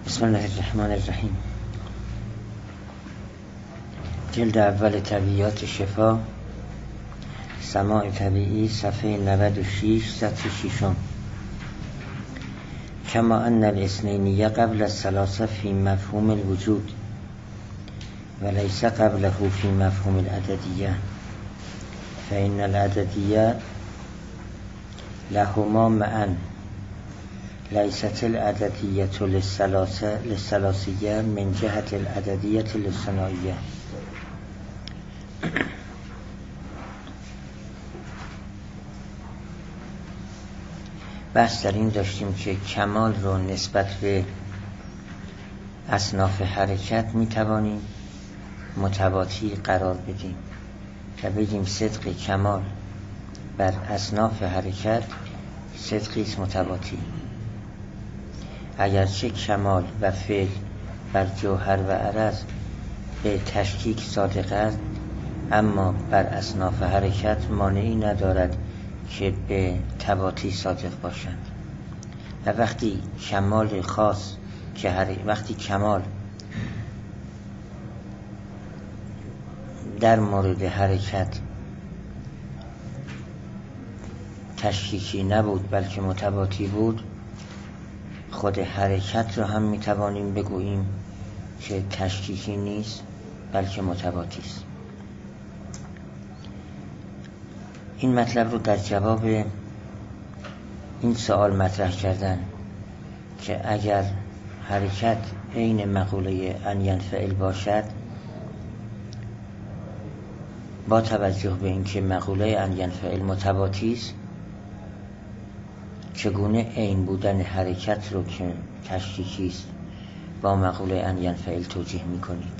بسم الله الرحمن الرحیم. جلد اول طبیعیات شفا، سماع طبیعی، صفحه 96 سطر 6. کما ان الاثنینیه قبل الثلاثه فی مفهوم الوجود وليس قبله فی مفهوم العددیه فإن العددیه لهما معا لیست العددیه للثلاثیه من جهت العددیه للثنائیه. بحث در این داشتیم که کمال رو نسبت به اصناف حرکت میتوانیم متواتی قرار بدیم و بگیم صدق کمال بر اصناف حرکت صدقی است متواتی. اگرچه کمال و فعل بر جوهر و عرض به تشکیک صادق است، اما بر اصناف حرکت مانعی ندارد که به تواتی صادق باشند. و وقتی کمال خاص وقتی کمال در مورد حرکت تشکیکی نبود بلکه متواتی بود، خود حرکت رو هم میتوانیم بگوییم که تشکیکی نیست بلکه متواتی است. این مطلب رو در جواب این سوال مطرح کردن که اگر حرکت عین مقوله ان ینفعل باشد، با توجه به اینکه مقوله ان ینفعل متواتی است، چگونه عین بودن حرکت رو که تشکیکی است با مقوله ان ینفعل توجیه می‌کنید؟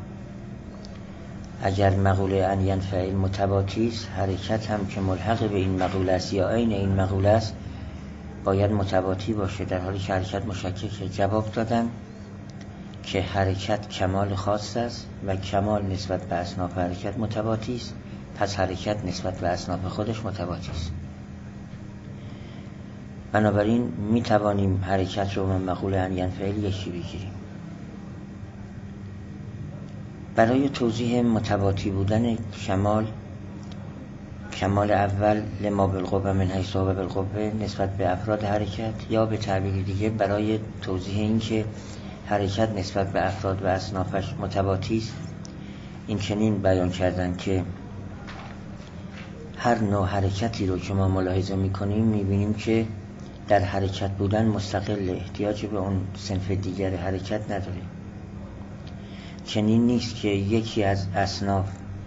اگر مقوله ان ینفعل متواتی است، حرکت هم که ملحق به این مقوله است یا عین این مقوله است باید متواتی باشه، در حالی که حرکت مشککه. جواب دادن که حرکت کمال خاص است و کمال نسبت به اصناف حرکت متواتی است، پس حرکت نسبت به اصناف خودش متواتی است. بنابراین می توانیم حرکت رو به مقوله ان ینفعل یکی بگیریم. برای توضیح متواتی بودن کمال اول لما بالقوه من حیث هو بالقوه نسبت به افراد حرکت، یا به تعبیر دیگه برای توضیح این که حرکت نسبت به افراد و اصنافش متواتی است، این چنین بیان کردن که هر نوع حرکتی رو که ما ملاحظه می‌کنیم می‌بینیم که در حرکت بودن مستقل، احتیاج به اون صنف دیگر حرکت نداره. چنین نیست که یکی از اصناف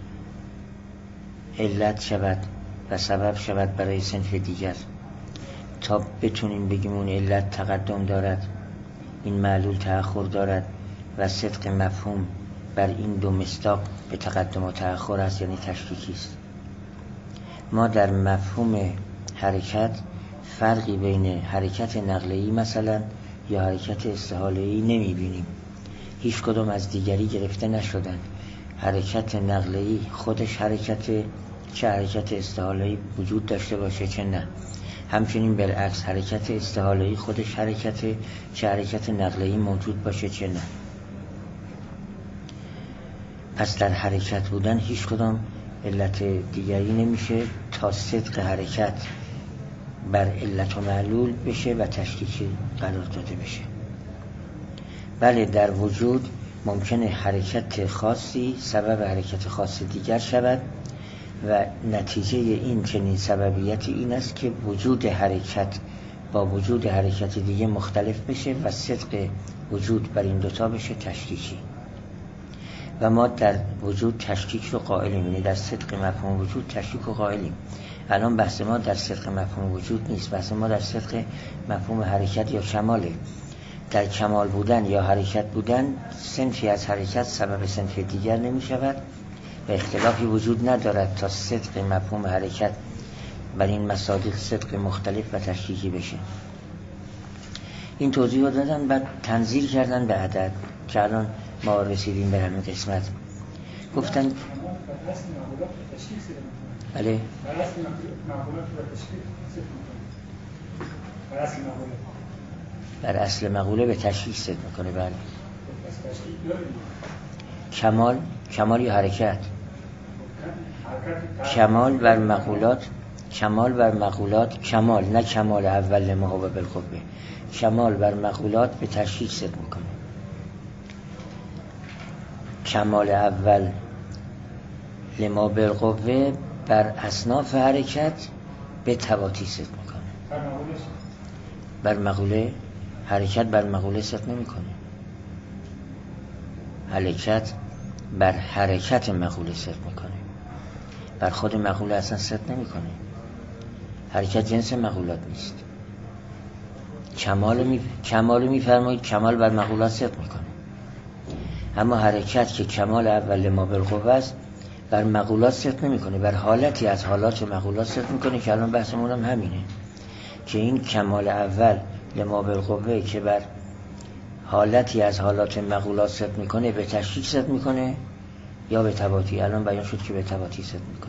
علت شود و سبب شود برای صنف دیگر تا بتونیم بگیم اون علت تقدم دارد، این معلول تأخر دارد و صدق مفهوم بر این دو مصداق به تقدم و تأخر است، یعنی تشکیکی است. ما در مفهوم حرکت فرقی بین حرکت نقله‌ای مثلا یا حرکت استحاله‌ای نمی‌بینیم. هیچ کدام از دیگری گرفته نشدن. حرکت نقله‌ای خودش حرکت، چه حرکت استحاله‌ای وجود داشته باشه چه نه. همچنین بالعکس حرکت استحاله‌ای خودش حرکت، چه حرکت نقله‌ای موجود باشه چه نه. پس در حرکت بودن هیچ کدام علت دیگری نمیشه تا صدق حرکت بر علت و معلول بشه و تشکیکی قرار داده بشه. بله، در وجود ممکنه حرکت خاصی سبب حرکت خاص دیگر شود و نتیجه این چنین سببیت این است که وجود حرکت با وجود حرکت دیگه مختلف بشه و صدق وجود بر این دوتا بشه تشکیکی. و ما در وجود تشکیک رو قائلیم، یعنی در صدق مفهوم وجود تشکیک رو قائلیم. الان بحث ما در صدق مفهوم وجود نیست، بحث ما در صدق مفهوم حرکت یا کماله. در کمال بودن یا حرکت بودن صنفی از حرکت سبب صنف دیگر نمی شود و اختلافی وجود ندارد تا صدق مفهوم حرکت بر این مصادیق صدق مختلف و تشکیکی بشه. این توضیح رو دادن، بعد تنزیل کردن به عدد که الان ما رسیدیم به همین قسمت. گفتن بله بر اصل مقوله به تشریک صدق میکنه. بله. کمال یا حرکت؟ کمال بر مقولات، کمال، نه کمال اول ما هو بالقوه، کمال بر مقولات به تشریک صدق میکنه. کمال اول لما بالقوه بر اصناف حرکت به تواتی صدق میکنه. بر مقوله حرکت بر مقوله صدق نمیکنه. حرکت بر حرکت مقوله صدق میکنه، بر خود مقوله اصلا صدق نمیکنه. حرکت جنس مقولات نیست. کمال میفرمایید کمال بر مقولات صدق میکنه، اما حرکت که کمال اول ما بالقوه است بر مقولات صدق نمیکنه، بر حالتی از حالات مقولات صدق میکنه که الان بحثمون هم همینه که این کمال اول لما بالقوه که بر حالتی از حالات مقولات صدق میکنه به تشریک صدق میکنه یا به تواتی. الان بیان شد که به تواتی صدق میکنه.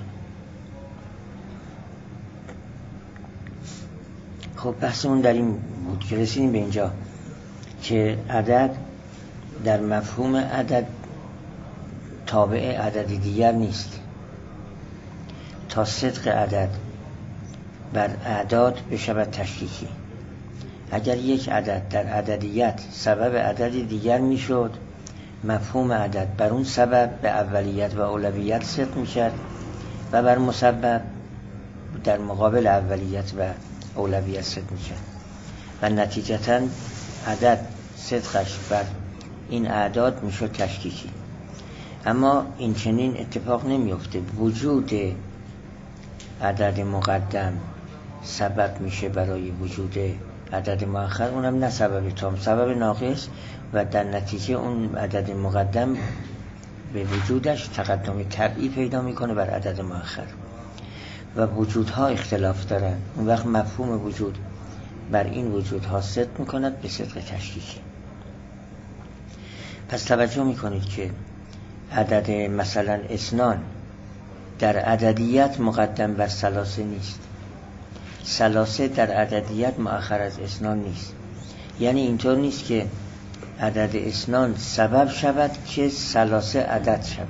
خب بحثمون در این بود که رسیدیم به اینجا که عدد در مفهوم عدد تابع عدد دیگر نیست. تا صدق عدد بر اعداد بشود تشریکی. اگر یک عدد در عددیت سبب عدد دیگر میشد، مفهوم عدد بر اون سبب به اولیت و اولویت صدق میشد و بر مسبب در مقابل اولیت و اولویت صدق میشد و نتیجتاً عدد صدقش بر این اعداد میشد تشکیکی. اما این چنین اتفاق نمیفته. وجود عدد مقدم سبب میشه برای وجود عدد مؤخر، اونم نه سبب تام، سبب ناقص، و در نتیجه اون عدد مقدم به وجودش تقدم طبعی پیدا میکنه بر عدد مؤخر و وجودها اختلاف دارن. اون وقت مفهوم وجود بر این وجودها صدق میکند به صدق تشکیکی. پس توجه میکنید که عدد مثلا اثنان در عددیت مقدم بر ثلاثه نیست، ثلاثه در عددیت مؤخر از اثنان نیست. یعنی اینطور نیست که عدد اثنان سبب شود که ثلاثه عدد شود.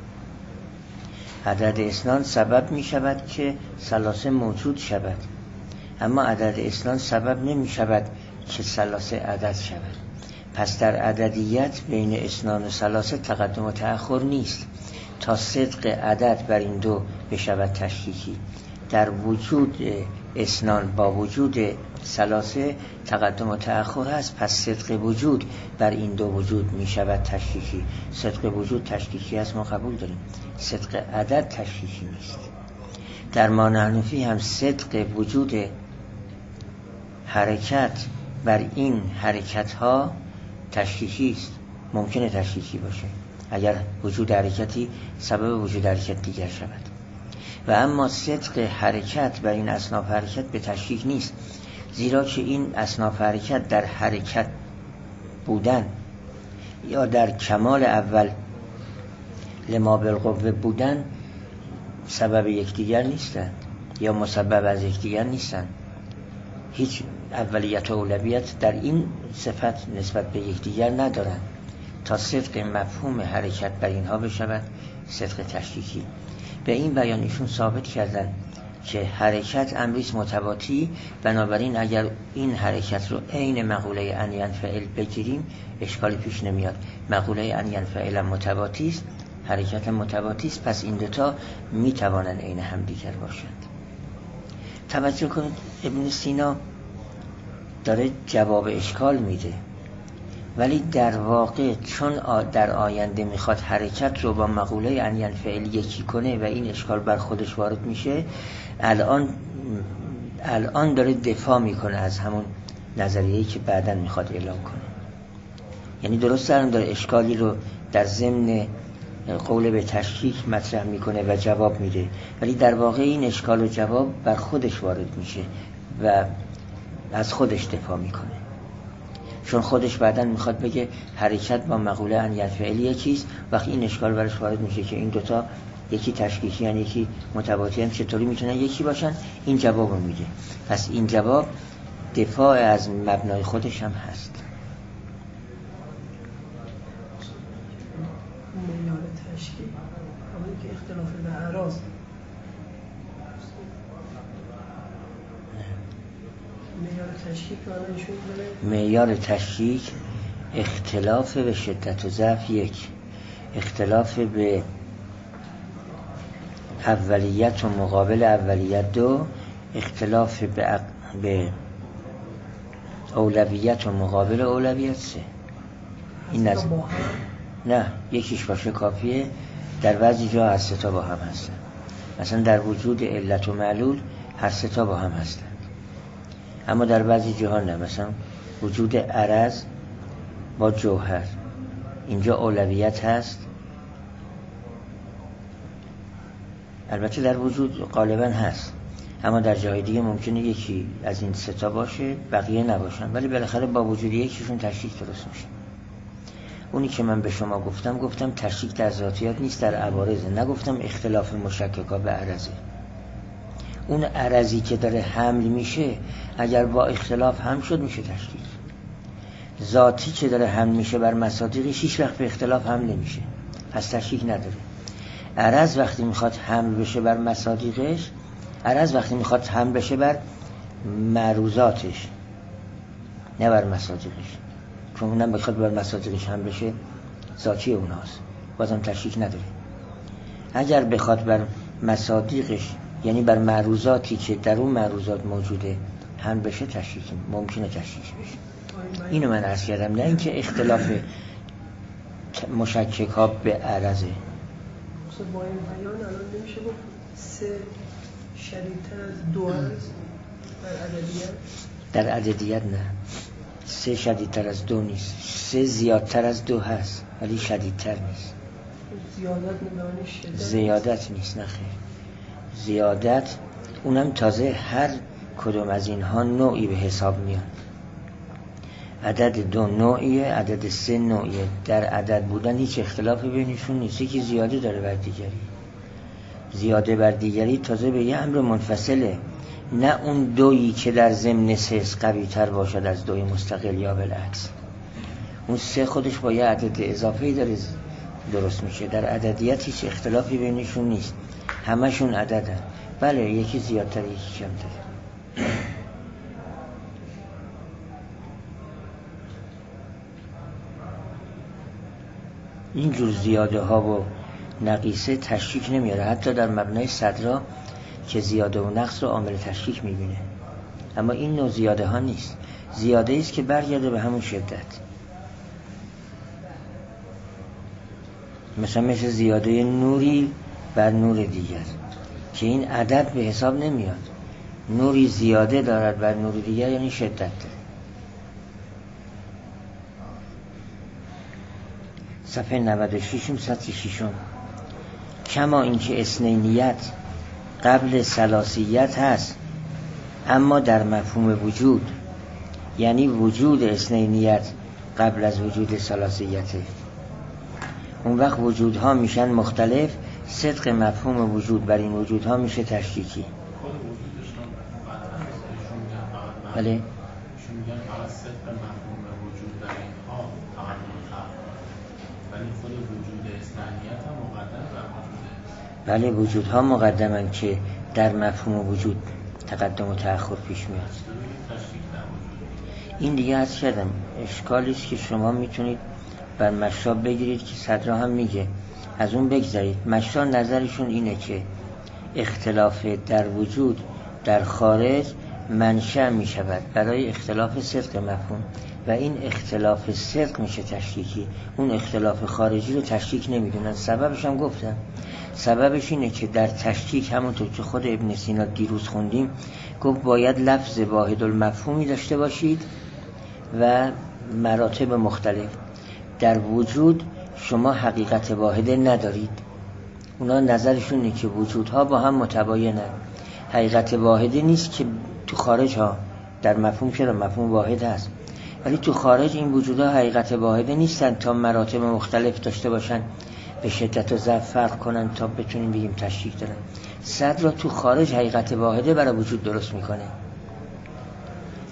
عدد اثنان سبب می شود که ثلاثه موجود شود، اما عدد اثنان سبب نمی شود که ثلاثه عدد شود. پس در عددیت بین اثنان و ثلاثه تقدم و تأخر نیست تا صدق عدد بر این دو بشود تشکیکی. در وجود اثنان با وجود ثلاثه تقدم و تأخر هست، پس صدق وجود بر این دو وجود می شود تشکیکی. صدق وجود تشکیکی هست، ما قبول داریم. صدق عدد تشکیکی نیست. در ما نحن فیه هم صدق وجود حرکت بر این حرکت ها تشکیکی است. ممکنه تشکیکی باشه اگر وجود حرکتی سبب وجود حرکت دیگر شود، و اما صدق حرکت بر این اصناف حرکت به تشکیک نیست، زیرا که این اصناف حرکت در حرکت بودن یا در کمال اول لما بالقوه بودن سبب یکدیگر نیستند یا مسبب از یکدیگر نیستند. هیچ اولیت و اولویت در این صفت نسبت به یکدیگر ندارند تا صدق مفهوم حرکت بر اینها بشود صدق تشکیکی. به این بیان ایشون ثابت کردن که حرکت امریست متواتی، بنابراین اگر این حرکت رو عین مقوله ان ینفعل بگیریم اشکالی پیش نمیاد. مقوله ان ینفعل متواتی است، حرکت متواتی است، پس این دوتا میتوانند عین هم دیگر باشند. توجه کنید ابن سینا داره جواب اشکال میده، ولی در واقع چون در آینده میخواد حرکت رو با مقوله ان ینفعل یکی کنه و این اشکال بر خودش وارد میشه، الان داره دفاع میکنه از همون نظریه‌ای که بعداً میخواد اعلام کنه. یعنی درست داره اشکالی رو در ضمن قول به تشکیک مطرح میکنه و جواب میده، ولی در واقع این اشکال و جواب بر خودش وارد میشه و از خودش دفاع میکنه، چون خودش بعداً میخواد بگه حرکت با مقوله ان ینفعل یکیست. وقتی این اشکال برش وارد میشه که این دوتا یکی تشکیکی هن یکی متواتی هن، چطوری میتونن یکی باشن؟ این جواب رو میده. پس این جواب دفاع از مبنای خودش هم هست. معیار تشکیل همونی که اختلاف به اعراض، معیار تشکیل که الان ایشون بله، معیار تشکیل اختلاف به شدت و ضعف یک، اختلاف به اولیت و مقابل اولیت دو، اختلاف به اولویت و مقابل اولویت سه. این نظر نه یکیش باشه کافیه. در بعضی جا هر سه تا با هم هستن. مثلا در وجود علت و معلول هر سه تا با هم هستن، اما در بعضی جاها نه. مثلا وجود عرض با جوهر، اینجا اولویت هست، البته در وجود غالبا هست، اما در جای دیگه ممکنه یکی از این سه تا باشه بقیه نباشن، ولی بالاخره با وجود یکیشون تشریک درست میشه. اونی که من به شما گفتم تشریک در ذاتیات نیست، در عوارضه. نگفتم اختلاف مشککا به عرضه. اون عرضی که داره حمل میشه اگر با اختلاف هم شد میشه تشریک. ذاتی که داره حمل میشه بر مصادیقش هیچ وقت به اختلاف حمل نمیشه، پس تشریک نداره. عرض وقتی میخواد حمل بشه بر مصادیقش، عرض وقتی میخواد حمل بشه بر معروضاتش نه بر مصادیقش، چون اونم بخواد بر مصادیقش حمل بشه ذاتی اوناست، بازم تشریک نداره. اگر بخواد بر مصادیقش یعنی بر معروضاتی که در اون معروضات موجوده حمل بشه تشریک ممکنه تشریک بشه. اینو من عرض کردم، نه اینکه اختلاف مشکک ها به عرضه. با این بیان الان نمیشه گفت سه شدیدتر از دو هست در عددیت؟ در عددیت نه، سه شدیدتر از دو نیست، سه زیادتر از دو هست ولی شدیدتر نیست. زیادت نیست، نه خیر. زیادت اونم تازه هر کدوم از اینها نوعی به حساب میاد. عدد دو نوعیه، عدد سه نوعیه. در عدد بودن هیچ اختلافی بینشون نیست. یکی زیاده داره بر دیگری، زیاده بر دیگری تازه به یه امر منفصله، نه اون دویی که در ضمن سه قوی تر باشد از دوی مستقل یا بالعکس. اون سه خودش با یه عدد اضافه‌ای داره درست میشه. در عددیت هیچ اختلافی بینشون نیست، همشون عددن. بله یکی زیادتر یکی کمتر. اینجور زیاده ها و نقیصه تشریک نمیاره. حتی در مبنای صدرا که زیاده و نقص رو عامل تشریک میبینه، اما این نوع زیاده ها نیست. زیاده ایست که برگرده به همون شدت. مثل زیاده نوری بر نور دیگر که این عدد به حساب نمیاد. نوری زیاده دارد بر نور دیگر یعنی شدت داره. صفحه 96 سطر 6. کما اینکه اثنینیت قبل ثلاثیت هست اما در مفهوم وجود، یعنی وجود اثنینیت قبل از وجود ثلاثیته، اون وقت وجودها میشن مختلف. صدق مفهوم وجود بر این وجودها میشه تشریکی. بله میگن فقط صدق مفهوم وجود در اینها ولی خود وجود اثنینیت هم مقدم بر وجوده. بله وجودها مقدمن که در مفهوم وجود تقدم و تأخر پیش میاد. این دیگه عرض کردم اشکالی است که شما میتونید بر مشراب بگیرید که صدرا هم میگه، از اون بگذارید. مشراب نظرشون اینه که اختلاف در وجود در خارج منشأ میشود برای اختلاف صدق مفهوم و این اختلاف صدق میشه تشریکی. اون اختلاف خارجی رو تشریک نمیدونن. سببش هم گفتم، سببش اینه که در تشریک همونطور که خود ابن سینا دیروز خوندیم گفت باید لفظ واحد المفهومی داشته باشید و مراتب مختلف. در وجود شما حقیقت واحده ندارید. اونا نظرشون اینه که وجودها با هم متباینن. حقیقت واحده نیست که تو خارج ها، در مفهوم چرا مفهوم واحد هست، ولی تو خارج این وجودها حقیقت واحده نیستن تا مراتب مختلف داشته باشن، به شدت و ضعف فرق کنن تا بتونیم بگیم تشریک دارن. صدر رو تو خارج حقیقت واحده برای وجود درست میکنه.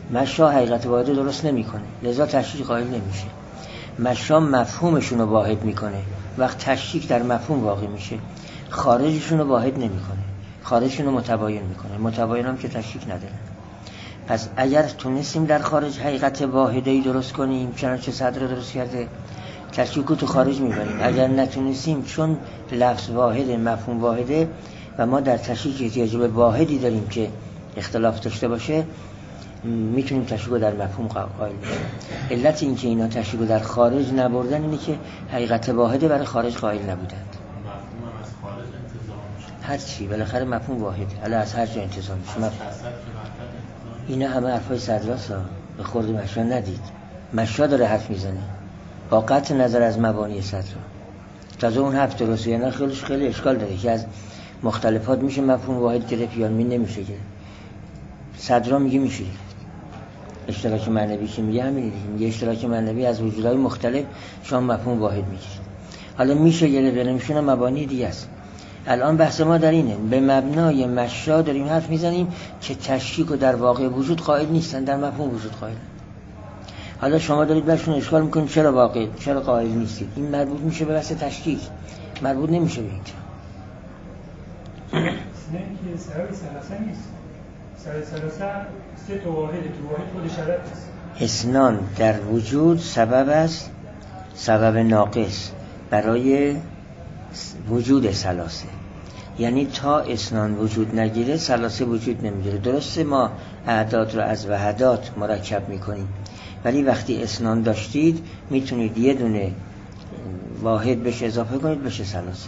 مشا حقیقت واحد درست نمیکنه، لذا تشکیک قائل نمیشه. مشا مفهومشون رو واحد میکنه، وقت تشکیک در مفهوم واقع میشه. خارجشون رو واحد نمیکنه، خارجشون رو متباین میکنه. متباین هم که تشکیک نداره. پس اگر تونستیم در خارج حقیقت واحدی درست کنیم، چنانچه صدر درست کرده، تشکیک رو تو خارج میبریم. اگر نتونستیم، چون لفظ واحده، مفهوم واحده و ما در تشکیک احتیاج به واحدی داریم که اختلاف داشته باشه، میتونیم تشکیک رو در مفهوم قائل بشیم. علت این که اینا تشکیک رو در خارج نبردن اینه که حقیقت واحده برای خارج قائل نبودند. مفهوم هم از خارج انتزاع میشه. هر چی بالاخره مفهوم واحده، حالا از هر جا انتزاع میشه. اینا همه حرفای صدراسا، به خورد مشا ندید. مشا داره حرف میزنه با قطع نظر از مبانی صدر. تازه اون حرف درسته یا نه خیلی اشکال داره که از مختلفات میشه مفهوم واحد گرفت یا نمیشه گرفت. صدرا میگه میشه گرفت. اشتراک معنوی که میگه همینه دیگه، میگه اشتراک معنوی از وجودهای مختلف شما مفهوم واحد میگیرید. حالا میشه گرفت یا نمیشه مبانی دیگه است. الان بحث ما در اینه، به مبنای مشا داریم حرف میزنیم که تشکیک و در واقع وجود قائل نیستن، در مفهوم وجود قائلن. حالا شما دارید برشون اشکال میکنید چرا قائل نیستید. این مربوط میشه به بحث تشکیک، مربوط نمیشه به اینجا. نه که سراغ سلاسه نیست. سلاسه سه تا واحد خود شرط است. اسنان در وجود سبب است، سبب ناقص برای وجود سلاسه. یعنی تا اسنان وجود نگیره سلاسه وجود نمیگیره. درسته ما اعداد رو از وحدات مرکب میکنیم، ولی وقتی اسنان داشتید میتونید یه دونه واحد بهش اضافه کنید بشه سلاسه.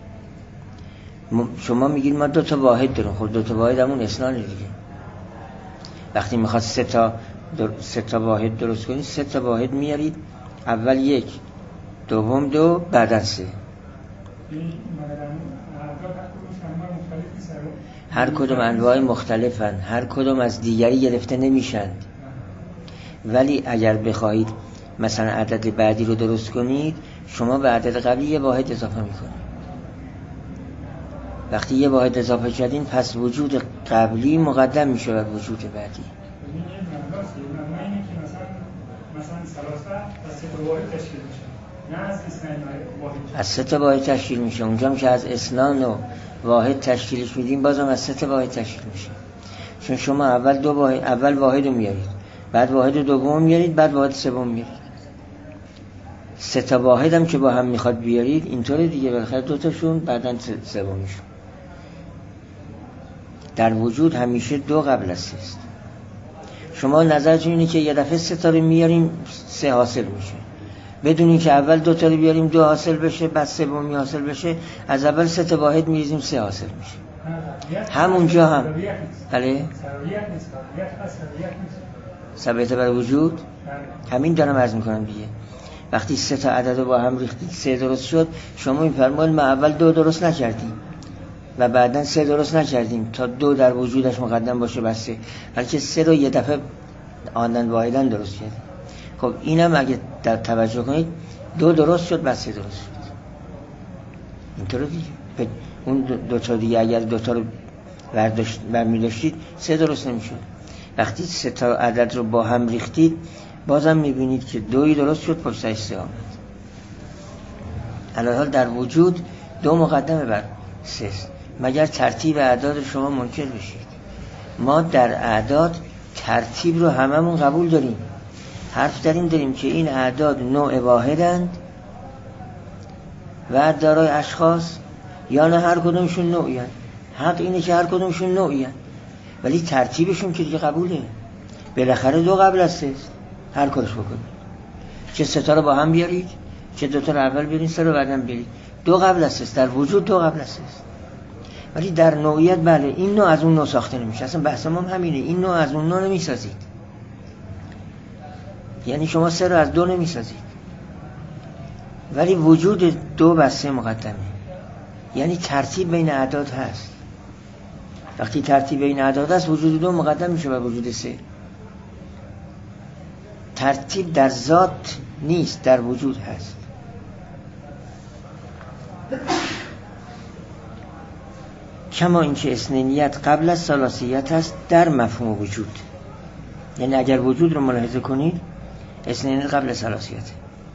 شما میگید ما 2 تا واحد داریم، خب 2 تا واحد همون اسنان دیگه. وقتی میخواد 3 تا واحد درست کنید 3 تا واحد میارید، اول 1، دوم 2، بعدا 3. هر کدوم انواع مختلفن، هر کدوم از دیگری گرفته نمیشند. ولی اگر بخواهید مثلا عدد بعدی رو درست کنید، شما به عدد قبلی یه واحد اضافه میکنید. وقتی یه واحد اضافه کردین پس وجود قبلی مقدم میشه بر وجود بعدی. از 3 تا واحد تشکیل میشه. اونجا که از اسنان و واحد تشکیلش میدیم بازم از 3 تا واحد تشکیل میشه. چون شما اول واحد رو میارید، بعد واحد دوم میارید، بعد واحد سوم میارید. 3 تا واحد هم که با هم میخواد بیارید اینطوری دیگه، بالاخره 2 تاشون بعدن سومیشون. در وجود همیشه 2 قبل از 3 است. شما نظرتون اینه که یه دفعه 3 تا رو میاریم 3 حاصل میشه، بدون اینکه اول 2 تا رو بیاریم 2 حاصل بشه، بعد سومی حاصل بشه. از اول 3 تا واحد میریزیم 3 حاصل میشه. همونجا هم بله ثابت بر وجود. همین دارم عرض میکنم دیگه. وقتی 3 تا عدد رو با هم ریختید 3 درست شد، شما میفرمایید ما اول 2 درست نکردیم و بعدن 3 درست نکردیم تا 2 در وجودش مقدم باشه بس 3، بلکه 3 رو یه دفعه آنن واحدن درست کردیم. خب اینم اگه در توجه کنید 2 درست شد بس 3 درست شد. اینطور دیگه. اون 2 تا دیگه اگر 2 تا رو برمی‌داشتید 3 درست نمی‌شد. وقتی 3 تا عدد رو با هم ریختید بازم می‌بینید که 2 درست شد پشت سرش 3 آمد. الان در وجود 2 مقدمه بر 3 است، مگر ترتیب اعداد شما منکر بشید. ما در اعداد ترتیب رو هممون قبول داریم. حرف داریم که این اعداد نوع واحدند و دارای اشخاص، یا نه هر کدومشون نوعی هست. حق اینه که هر کدومشون نوعی هست، ولی ترتیبشون که دیگه قبوله. بالاخره 2 قبل از 3 است. هر کارش بکنید، چه 3 تا رو با هم بیارید، چه 2 تا رو اول بیارید 3 رو بعدم بیارید، 2 قبل از 3 است. در وجود 2 قبل از 3 است. ولی در نوعیت بله این نوع از اون نوع ساخته نمیشه. اصلا بحث ما همینه، این نوع از اون نوع نمیسازید. یعنی شما 3 رو از 2 نمیسازید، ولی وجود 2 بر 3 مقدمه. یعنی ترتیب بین اعداد هست. وقتی ترتیب بین اعداد هست وجود 2 مقدم میشه بر وجود 3. ترتیب در ذات نیست، در وجود هست. کما اینکه اثنینیت قبل از ثلاثیت هست در مفهوم وجود. یعنی اگر وجود رو ملاحظه کنید اثنین قبل ثلاثیت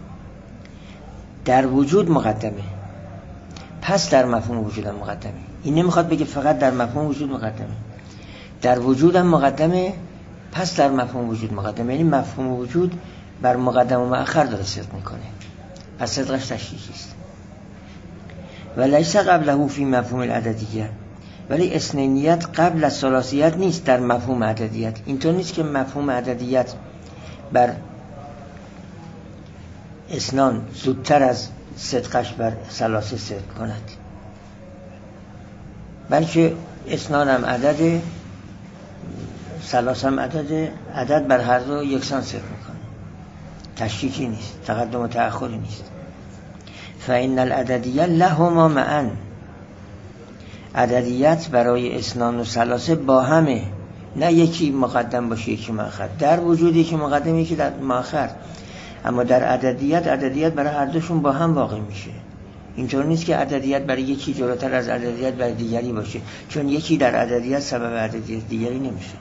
در وجود مقدمه، پس در مفهوم وجود هم مقدمه. این نمیخواد بگه فقط در مفهوم وجود مقدمه، در وجود هم مقدمه، پس در مفهوم وجود مقدمه. یعنی مفهوم وجود بر مقدم و مؤخر داره صدق میکنه، پس صدقش تشریحی است. و لیس قبله فی مفهوم العددیه، ولی اثنینیت قبل از ثلاثیت نیست در مفهوم عددیت. اینطور نیست که مفهوم عددیت بر اثنان زودتر از صدقش بر ثلاثه صدق کند، بلکه اثنان هم عدد، ثلاثه هم عدد، عدد بر هر دو یکسان صدق میکنه، تشکیکی نیست، تقدم و تأخری نیست. فإن العددیه لهما معا، عددیت برای اثنان و ثلاثه با همه، نه یکی مقدم باشه یکی مؤخر. در وجود یکی مقدم یکی در مؤخر، اما در عددیت برای هر دوشون با هم واقع میشه. اینطور نیست که عددیت برای یکی جلوتر از عددیت برای دیگری باشه، چون یکی در عددیت سبب عددیت دیگری نمیشه.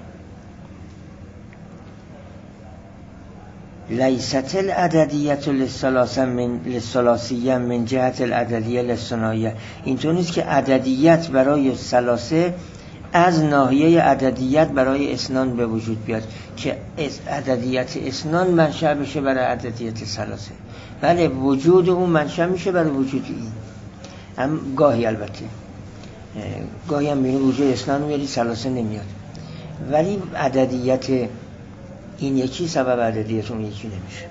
لیست العددیت للثلاثیه من جهت العددیه للثنائیه. اینطور نیست که عددیت برای ثلاثه از ناحیه عددیت برای اثنان به وجود بیاد که عددیت اثنان منشأ بشه برای عددیت ثلاثه. بله وجود اون منشأ میشه برای وجود این، هم گاهی البته گاهی هم میره وجود اثنان میاری ثلاثه نمیاد، ولی عددیت این یکی سبب عددیت اون یکی نمیشه.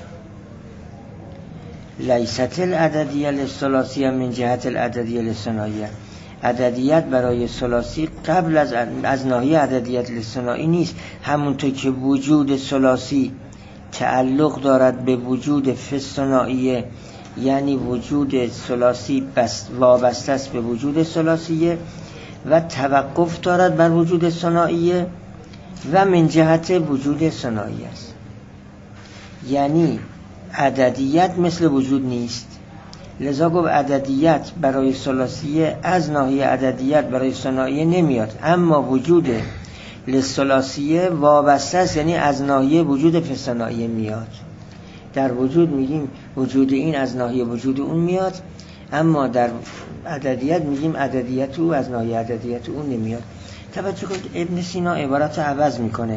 لیست العددیه للثلاثیه من جهت العددیه للثنائیه، عددیت برای ثلاثی قبل از ناحیه عددیت للثنائی نیست. همونطور که وجود ثلاثی تعلق دارد به وجود فثنائیه، یعنی وجود ثلاثی وابسته است به وجود ثلاثیه و توقف دارد بر وجود ثنائیه و من جهت وجود ثنائی است. یعنی عددیت مثل وجود نیست، لذا گفت عددیت برای ثلاثیه از ناحیه عددیت برای ثنائیه نمیاد، اما وجود للثلاثیه وابسته است، یعنی از ناحیه وجود فثنائیه میاد. در وجود میگیم وجود این از ناحیه وجود اون میاد، اما در عددیت میگیم عددیت او از ناحیه عددیت اون نمیاد. توجه کنید ابن سینا عبارت عوض میکنه،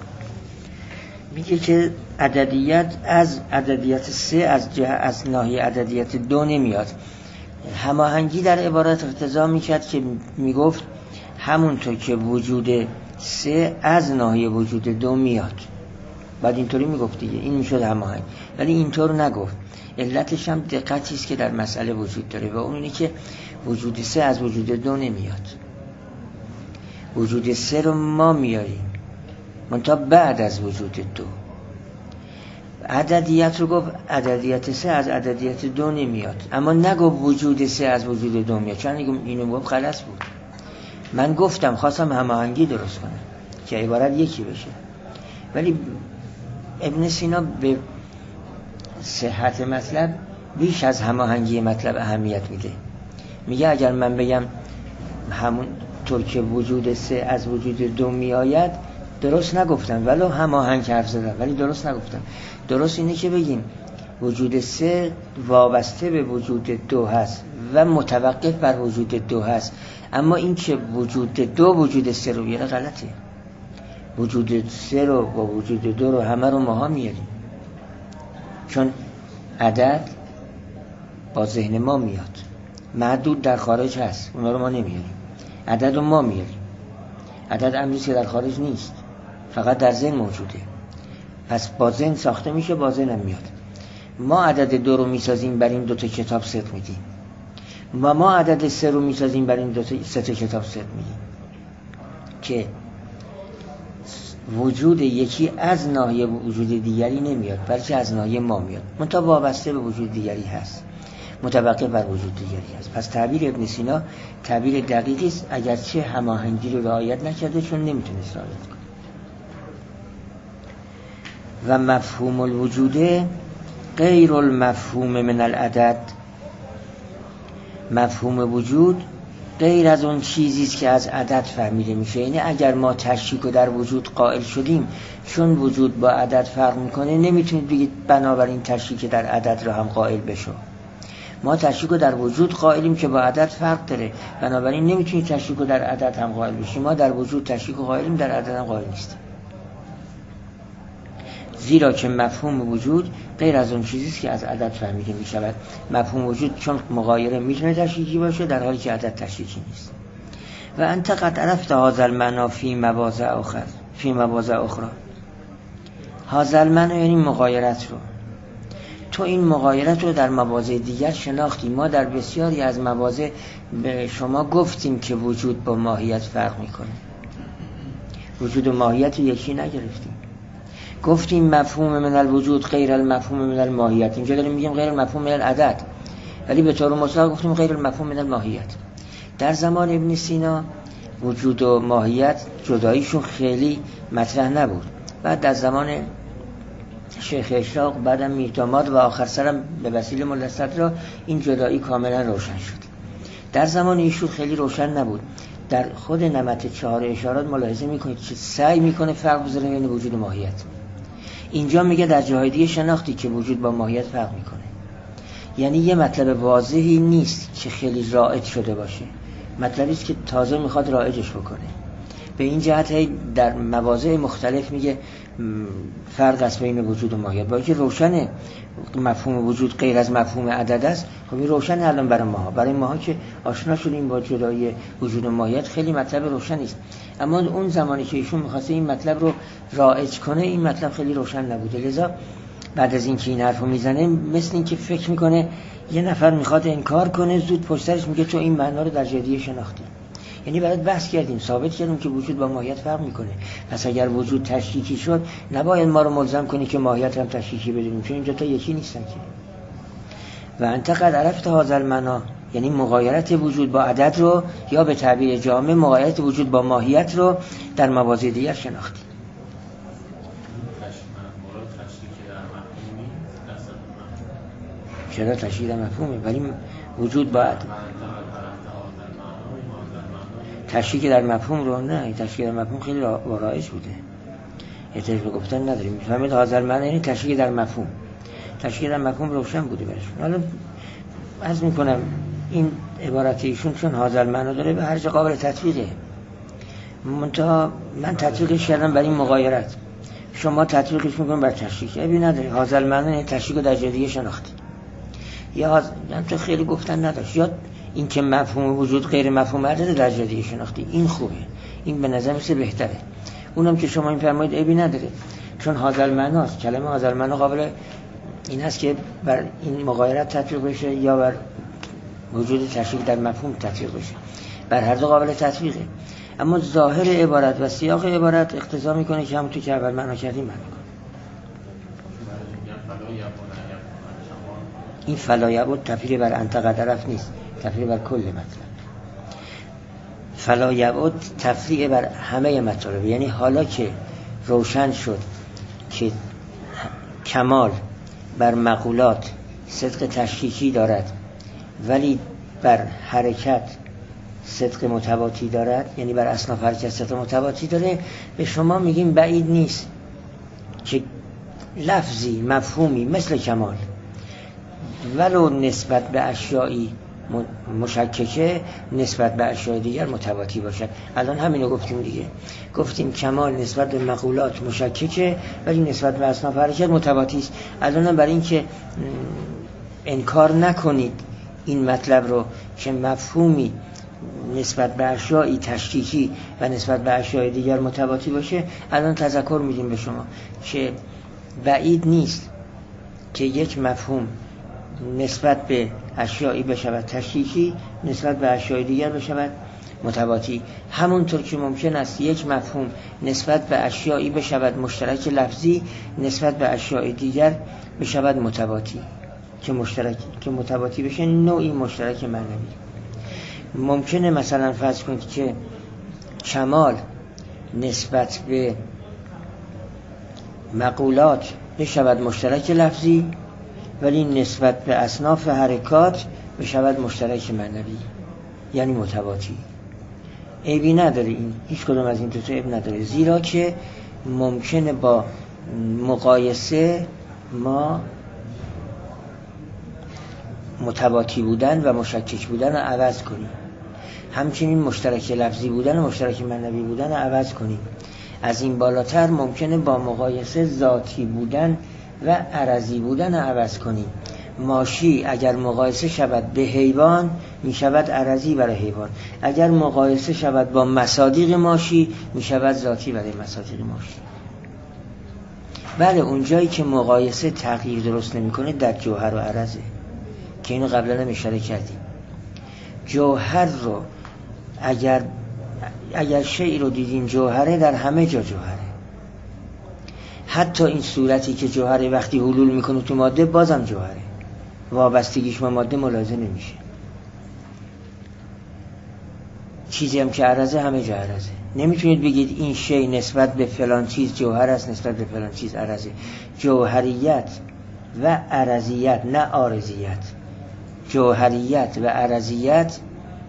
میگه که عددیت از عددیت سه از ناحیه عددیت دو نمیاد. هماهنگی در عبارت اقتضا میکرد که میگفت همونطور که وجود سه از ناحیه وجود دو میاد، بعد اینطوری میگفت دیگه، این میشد هماهنگ، ولی اینطور نگفت. علتش هم دقتی است که در مسئله وجود داره و اون اینه که وجود سه از وجود دو نمیاد. وجود سه رو ما میاریم منتها بعد از وجود دو. عددیت رو گفت عددیت سه از عددیت دو نمیاد، اما نگفت وجود سه از وجود دو میاد، چون اینو گفت غلط بود. من گفتم خواستم هماهنگی درست کنم که عبارت یکی بشه، ولی ابن سینا به صحت مطلب بیش از هماهنگی مطلب اهمیت میده. میگه اگر من بگم همون طور که وجود سه از وجود دو میآید درست نگفتم، ولو هماهنگ حرف زدم ولی درست نگفتم. درست اینه که بگیم وجود سه وابسته به وجود دو هست و متوقف بر وجود دو هست، اما این که وجود دو وجود سه رو بیاره غلطه. وجود سه رو با وجود دو رو همه رو ماها میاریم، چون عدد با ذهن ما میاد، معدود در خارج هست اونا رو ما نمیاریم، عدد رو ما میاریم. عدد امری که در خارج نیست، فقط در ذهن موجوده، پس با ذهن ساخته میشه، با ذهن هم میاد. ما عدد دو رو میسازیم بر این دوتا کتاب صدق میدیم و ما عدد سه رو میسازیم بر این سه تا کتاب صدق میدیم که وجود یکی از ناحیه وجود دیگری نمیاد، بلکه از ناحیه ما میاد، منتها وابسته به وجود دیگری هست، متوقف بر وجود دیگری هست. پس تعبیر ابن سینا تعبیر دقیقی است، اگرچه هماهنگی رو رعایت نکرده، چون نمیتونست رعایت کنه. و مفهوم الوجود غیر المفهوم من العدد، مفهوم وجود غیر از اون چیزی است که از عدد فهمیده میشه. یعنی اگر ما تشریک رو در وجود قائل شدیم، چون وجود با عدد فرق میکنه، نمیتونید بگید بنابراین تشریک در عدد رو هم قائل بشو. ما تشریک رو در وجود قائلیم که با عدد فرق داره، بنابراین نمیتونید تشریک رو در عدد هم قائل بشیم. ما در وجود تشریک رو قائلیم، در عدد هم قائل نیستیم، زیرا که مفهوم وجود غیر از اون چیزی است که از عدد فهمیده می شود. مفهوم وجود چون مغایره میتونه تشریکی باشه، در حالی که عدد تشریکی نیست. و انت قد عرفت هذا المعنى فی مواضع اخرى. هذا المعنى یعنی مغایرت رو، تو این مغایرت رو در مواضع دیگر شناختی. ما در بسیاری از مواضع به شما گفتیم که وجود با ماهیت فرق میکنه. وجود و ماهیت رو یکی نگرفتیم. گفتیم مفهوم من الوجود غیر المفهوم من الماهیت. اینجا داریم میگیم غیر المفهوم من العدد، ولی به طور مطلق گفتیم غیر المفهوم من الماهیت. در زمان ابن سینا وجود و ماهیت جداییشون خیلی مطرح نبود. بعد در زمان شیخ اشراق، بعدم میرداماد و آخر سرم به وسیله ملا صدرا این جدایی کاملا روشن شد. در زمان ایشون خیلی روشن نبود. در خود نمط 4 اشارات ملاحظه میکنید که سعی میکنه فرق بذاره بین وجود و ماهیت. اینجا میگه در جاهای دیگه شناختی که وجود با ماهیت فرق میکنه. یعنی یه مطلب واضحی نیست که خیلی رائج شده باشه، مطلبی است که تازه میخواد رائجش بکنه. به این جهت در مواضع مختلف میگه فرق است بین وجود و ماهیت. با اینکه روشنه مفهوم وجود غیر از مفهوم عدد است، خب این روشنه الان برای ماها که آشنا شدیم با جدایی وجود و ماهیت خیلی مطلب روشنی است. اما اون زمانی که ایشون می‌خواسته این مطلب رو رائج کنه، این مطلب خیلی روشن نبوده. لذا بعد از اینکه این حرفو میزنه، مثل این که فکر میکنه یه نفر میخواد انکار کنه، زود پشت سرش میگه تو این معنا رو در جدیه شناختی. یعنی برات بحث کردیم، ثابت کردیم که وجود با ماهیت فرق میکنه. پس اگر وجود تشریکی شد، نباید ما رو ملزم کنی که ماهیت هم تشریکی بدونیم، چون اینجا تا یکی نیستن که. و انت قد عرفت هذا المعنى، یعنی مغایرت وجود با عدد رو، یا به تعبیر جامع مغایرت وجود با ماهیت رو در مواضع دیگر شناختی. چرا تشریک در مفهومه، ولی وجود با عدد. تشریک در مفهوم رو نه، تشریک در مفهوم خیلی رایج بوده، احتیاج به گفتن نداریم. میفهمید حاضر معنی یعنی تشریک در مفهوم. تشریک در مفهوم روشن بوده برشون. حالا عرض میکنم این عبارت ایشون چون حاضر معنی داره به هر جا قابل تطبیقه. منتها من تطبیقش کردم برای این مغایرت، شما تطبیقش میکنم بر تشریک. ابی نداره. حاضر معنی یعنی تشریک رو در جدیه شناختی. یا تو خیلی گفتن نداشت، یا این که مفهوم وجود غیر مفهوم عدد در جدیه شناختی، این خوبه، این به نظر میسه بهتره. اونم که شما این فرمایید ابی نداره، چون حاضر معناست. کلمه حاضر معنا قابل این هست که بر این مغایرت تطبیق بشه یا بر وجود تشریک در مفهوم تطبیق بشه. بر هر دو قابل تطبیقه. اما ظاهر عبارت و سیاق عبارت اقتضا میکنه که همونطور که اول معنا کردیم معنا کنه. این فلا یعبد تفسیر بر انت قد عرفت نیست، تفسیر بر کل مطلب. فلا یعبد تفسیر بر همه مطالب. یعنی حالا که روشن شد که کمال بر مقولات صدق تشریکی دارد ولی بر حرکت صدق متواتی دارد، یعنی بر اصناف حرکت صدق متواتی داره، به شما میگیم بعید نیست که لفظی مفهومی مثل کمال ولو نسبت به اشیایی مشککه نسبت به اشیاء دیگر متواتی باشد. الان همینو گفتیم دیگه، گفتیم کمال نسبت به مقولات مشککه ولی نسبت به اصناف حرکت متواتی است. الان برای این که انکار نکنید این مطلب رو که مفهومی نسبت به اشیاء تشکیکی و نسبت به اشیاء دیگر متواتی باشه، الان تذکر میدیم به شما که بعید نیست که یک مفهوم نسبت به اشیایی بشود تشکیکی، نسبت به اشیای دیگر بشود متواتی. همونطور که ممکن است یک مفهوم نسبت به اشیایی بشود مشترک لفظی، نسبت به اشیای دیگر بشود متواتی، که متواتی بشه نوعی مشترک معنوی. ممکنه مثلا فرض کنید که کمال نسبت به مقولات بشود مشترک لفظی ولی نسبت به اصناف حرکات بشود مشترک معنوی. یعنی متواتی. عیبی نداره، این هیچ کدوم از این دو تا عیب نداره، زیرا که ممکنه با مقایسه ما متواتی بودن و مشکک بودن رو عوض کنیم، همچنین مشترک لفظی بودن و مشترک معنوی بودن رو عوض کنیم. از این بالاتر ممکنه با مقایسه ذاتی بودن و عرضی بودن رو عوض کنیم. ماشی اگر مقایسه شود به حیوان می شود عرضی برای حیوان، اگر مقایسه شود با مصادیق ماشی می شود ذاتی برای مصادیق ماشی. بله، اونجایی که مقایسه تغییر درست نمی کنه در جوهر و عرضه، که اینو قبلا هم اشاره کردیم. جوهر رو اگر شیء رو دیدین جوهره، در همه جا جوهره. حتی این صورتی که جوهره وقتی حلول میکنه تو ماده بازم جوهره، وابستگیش با ماده ملاحظه نمیشه. چیزی هم که عرضه همه جا عرضه. نمیتونید بگید این شیء نسبت به فلان چیز جوهر است، نسبت به فلان چیز عرضه. جوهریت و عرضیت، نه عارضیت، جوهریت و عرضیت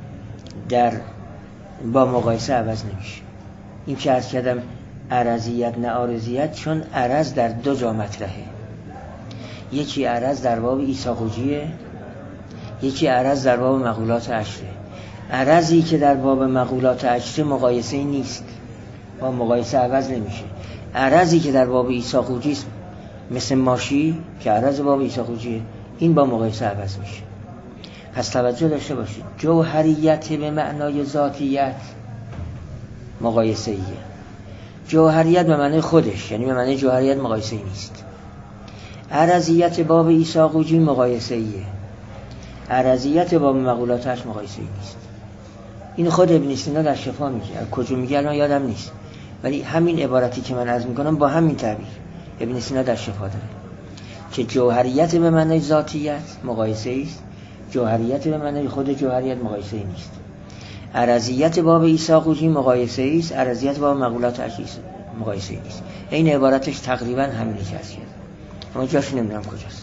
با مقایسه عوض نمیشه. این که عرض کردم عرضیت نه عارضیت، چون عرض در دو جا مطرحه. یکی عرض در باب ایساقوجیه، یکی عرض در باب مقولات عشره. عرضی که در باب مقولات عشره مقایسه نیست، با مقایسه عوض نمیشه. عرضی که در باب ایساقوجی است، مثل ماشی که عرض باب ایساقوجیه، این با مقایسه عوض میشه. پس توجه داشته باشید، جوهریت به معنای ذاتیت مقایسه ایه. جوهریت به معنای خودش، یعنی به معنای جوهریت مقایسه ای نیست. عرضیت باب ایساقوجی مقایسه ایه، عرضیت باب مقولاتش مقایسه ای نیست. این خود ابن سینا در شفا میگه، کجا میگه الان یادم نیست، ولی همین عبارتی که من عرض میکنم با همین تعبیر ابن سینا در شفا داره که جوهریت به معنای ذاتیت مقایسه ای است، جوهریت به معنای خود جوهریت مقایسه ای نیست. عرضیت باب ایساقوجی مقایسه ای است، عرضیت باب مقولات عشیز مقایسه ای نیست. این عبارتش تقریبا همینی که هست، اما جاش نمیدونم کجاست.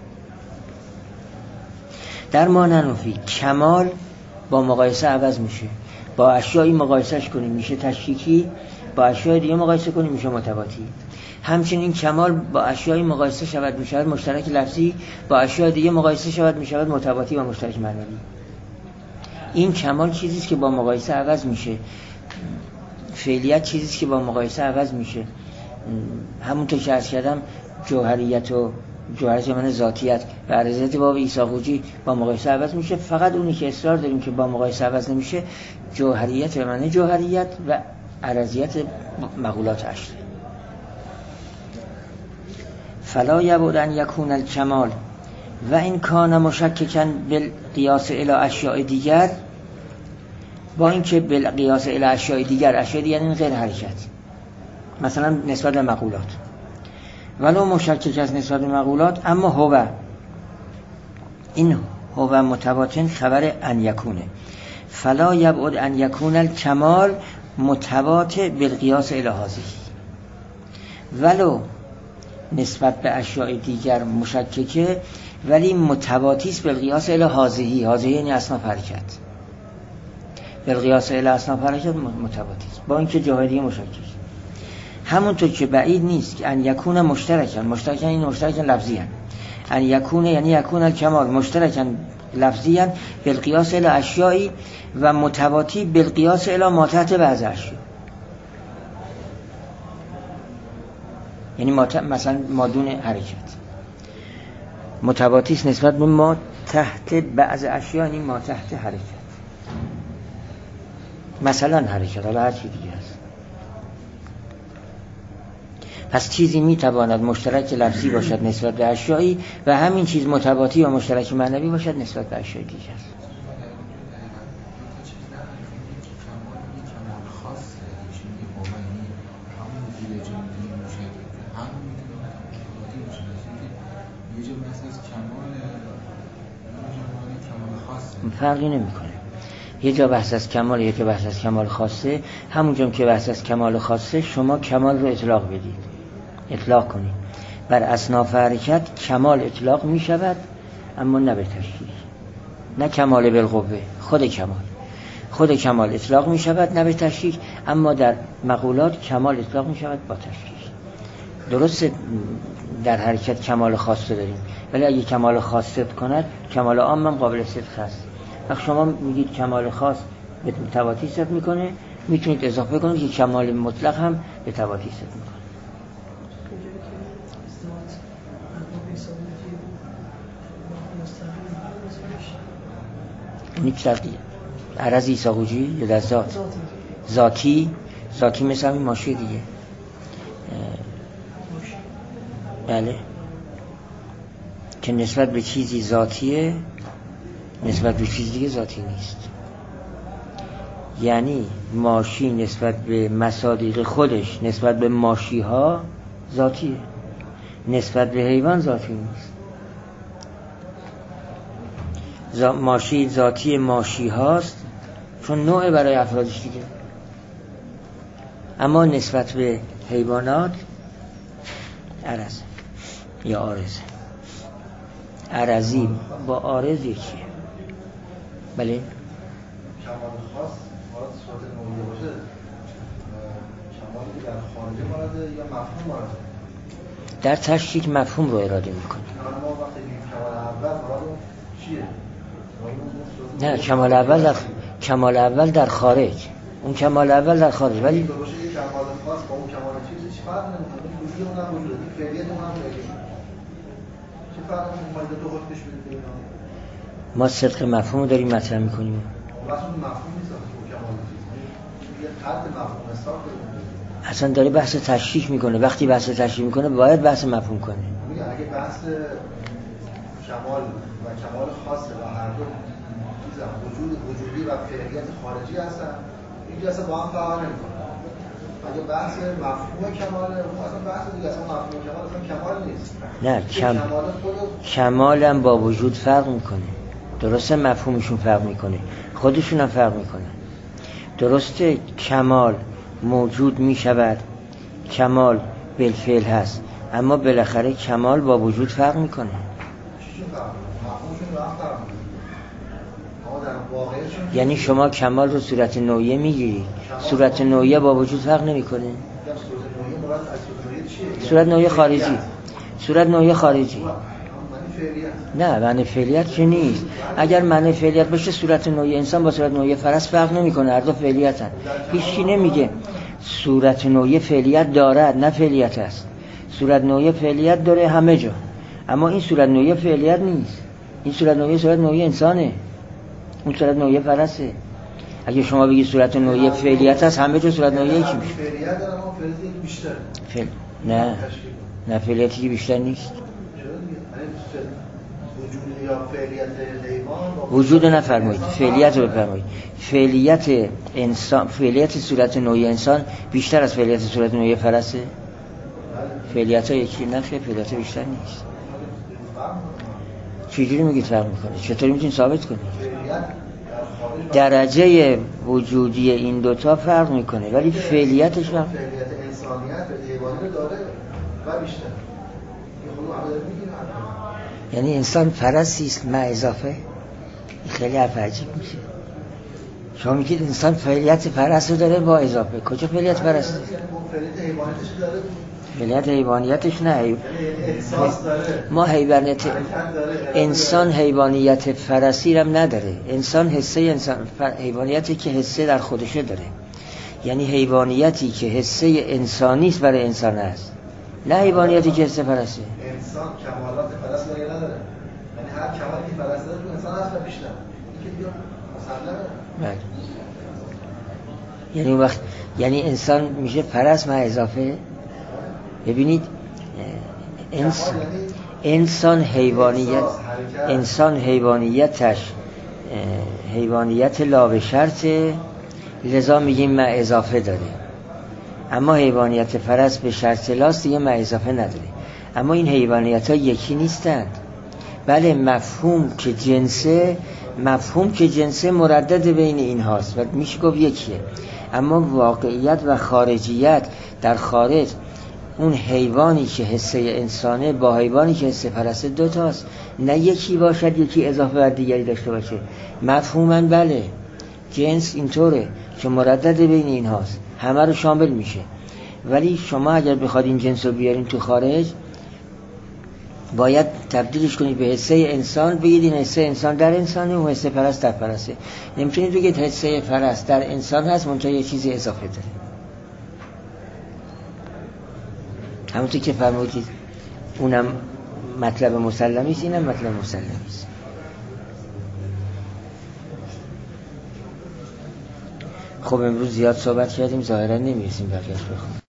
در ما ننفی کمال با مقایسه عوض میشه. با اشیایی مقایسهش کنیم میشه تشکیکی، با اشیای دیگه مقایسه کنیم میشه متواتی. همچنین کمال با اشیای مقایسه شود میشود مشترک لفظی، با اشیای دیگه مقایسه شود میشود متواتی و مشترک معنوی. این کمال چیزی است که با مقایسه عوض میشه، فعلیت چیزی است که با مقایسه عوض میشه. همونطور که عرض کردم جوهریت و جوهریت من ذاتیت و عرضیت باب ایساقوجی با مقایسه عوض میشه. فقط اونی که اصرار داریم که با مقایسه عوض نمیشه جوهریت به معنی جوهریت و عرضیت مقولات عشره. فلا یبعد ان یکون الکمال و این کان مشککا بالقیاس الی اشیاء دیگر، با اینکه بالقیاس الی اشیاء دیگر، اشیاء دیگر یعنی غیر حرکت، مثلا نسبت به مقولات، ولو مشکک از نسبت به مقولات، اما هو، این هو متواتن خبر ان یکونه. فلا یبعد ان یکون الکمال متوات بالقیاس الی هذه، ولو نسبت به اشیاء دیگر مشککه ولی متواتی است بالقیاس الی هذه. هذه یعنی اصناف حرکت، بالقیاس الی اصناف حرکت متواتی است، با اینکه جاهلیه مشکک. همونطور که بعید نیست که ان یکون مشترکن این مشترکن لفظیان، ان یکون یعنی یکون الکمال مشترکن لفظیان بالقیاس الی اشیاء و متواتی بالقیاس الی ما تحت بعض اشیاء. یعنی مثلا مادون حرکت متواتی است نسبت به ما تحت بعض اشیاء، یعنی ما تحت حرکت، مثلا حرکت، حالا هر چی دیگه است. پس چیزی میتواند مشترک لفظی باشد نسبت به اشیایی و همین چیز متواتی و مشترک معنوی باشد نسبت به اشیای دیگر. فرقی نمیکنه، یه جا بحث از کمال، یه جا بحث از کمال خاصه. همونجا که بحث از کمال خاصه شما کمال رو اطلاق بدید، اطلاق کنید. بر اصناف حرکت کمال اطلاق می شود، اما نه به تشکیل، نه کمال بالقوه، خود کمال. خود کمال اطلاق می شود نه به تشکیک، اما در مقولات کمال اطلاق می شود با تشکیک. درسته در حرکت کمال خاصه داریم، ولی اگه کمال خاص صدق کند کمال عام هم قابل صدق هست. وقتی شما میگید کمال خاص به تواتی صدق میکنه، میتونید اضافه کنید که کمال مطلق هم به تواتی صدق میکنه. این فرقیه. عرض ایساقوجی یا در ذات ذاتی مثل همین ماشی دیگه. بله، که نسبت به چیزی ذاتیه، نسبت به چیزی دیگه ذاتی نیست. یعنی ماشی نسبت به مصادیق خودش، نسبت به ماشی ها ذاتیه، نسبت به حیوان ذاتی نیست. ماشی ذاتی ماشی هاست چون نوع برای افرادش دیگه، اما نسبت به حیوانات عرض یا عارض. عرضی با عارض یکیه. بله، کمال خاص مراد صورت نوعیه باشه، کمالی در خارج مراده یا مفهوم مراده؟ در تشکیک مفهوم رو اراده میکنه. ما وقتی میگیم کمال اول مراد چیه؟ نه، کمال اول در خارج. اون کمال اول در خارج، ولی باشه یک کمال خاص با اون کمال چیزی چی فرق نمیکنه؟ وجود اون هم وجوده، فعلیت اون هم فعلیه. چه فرق میکنه دو حکمش بده؟ ما صدق مفهوم رو داریم مطرح میکنیم. واسه اون مفهوم نیست که کمال چیز. یه خط مفهوم حساب کنه. اصلا داره بحث تشکیک میکنه. وقتی بحث تشکیک میکنه باید بحث مفهوم کنه. میگه اگه بحث کمال و کمال خاصه و هر دو وجودی و فعلیت خارجی هستن، اینجا اصلا با هم فرق نمیکنه. اگه بحث مفهوم کماله، اون اصلا بحث دیگه، اصلا مفهوم کمال اصلا کمال نیست. نه، کمال هم با وجود فرق میکنه. درسته مفهومشون فرق میکنه، خودشون هم فرق میکنه. درسته کمال موجود میشود، کمال بالفعل هست، اما بالاخره کمال با وجود فرق میکنه. یعنی شما کمال رو صورت نوعیه میگیری، صورت نوعیه با وجود فرق نمیکنه. صورت نوعیه خارجی، صورت نوعیه خارجی. نه، معنی فعلیت که نیست. اگر معنی فعلیت باشه صورت نوعیه انسان با صورت نوعیه فرس فرق نمیکنه، هر دو فعلیتن. هیچکی نمیگه صورت نوعیه فعلیت دارد، نه فعلیت است. صورت نوعیه فعلیت داره همه جا، اما این صورت نوعیه فعلیت نیست. این صورت نوعیه انسانه، اون صورت نوعیه فرسه. اگه شما بگی صورت نوعیه فعلیت هست، همه جا صورت نوعیه یکی میشه. فعلیت داره اما فعلیت بیشتر. نه فعلیتی که بیشتر نیست. وجود یا فعلیت حیوان وجود نفرمایید، فعلیت رو بفرمایید. فعلیت انسان، فعلیت صورت نوعیه انسان بیشتر از فعلیت صورت نوعیه فرسه. فعلیت ها یکی نفیه، فعلیت بیشتر نیست. چجوری میگید فرق میکنه؟ چطوری میتونید ثابت کنید؟ درجه وجودی این دوتا فرق میکنه، ولی فعلیتش فرق. فعلیت انسانیت و حیوانی داره و بیشتر. یعنی انسان فرسی است ما اضافه. خیلی حرف عجیب میشه. شما میگید انسان فعلیت فرس رو داره با اضافه. کجا فعلیت فرس داره؟ فعلیت حیوانیتش داره. فعلیت حیوانیتش نه. احساس داره. ما حیوانیت انسان حیوانیت فرسی هم نداره. انسان حسه انسان حیوانیتی که حسه در خودشه داره. یعنی حیوانیتی که حسه انسانی است برای انسان است، نه حیوانیتی که حسه فرسه. انسان کمالات فرس داره نداره. یعنی هر کمالی که فرس داره تو انسان هست و بیشتر. این که دیگه مسلمه. یعنی وقت یعنی انسان میشه فرس ما اضافه. ببینید انسان حیوانیتش حیوانیت لا به شرطه، لذا میگیم ما اضافه داره. اما حیوانیت فرس به شرط لاست، دیگه ما اضافه نداره. اما این حیوانیت ها یکی نیستند. بله مفهوم که جنسه مردد بین این هاست و میشه گفت یکیه، اما واقعیت و خارجیت در خارج اون حیوانی که حسه انسانه با حیوانی که حسه فرسه دوتاست، نه یکی باشد یکی اضافه بر دیگری داشته باشه. مفهوماً بله، جنس اینطوره که مردد بین این هاست، همه رو شامل میشه. ولی شما اگر بخواد این جنس رو بیارین تو خارج، باید تبدیلش کنید به حسه انسان، بگید این حسه انسان در انسانه و حسه پرست در پرسته. نمیتونید بگید حسه پرست در انسان هست منتها یه چیزی اضافه داره. همونطور که فرمودید اونم مطلب مسلمی است، اینم مطلب مسلمی است. خب امروز زیاد صحبت کردیم، ظاهرا نمیرسیم بقیه‌اش بخونیم.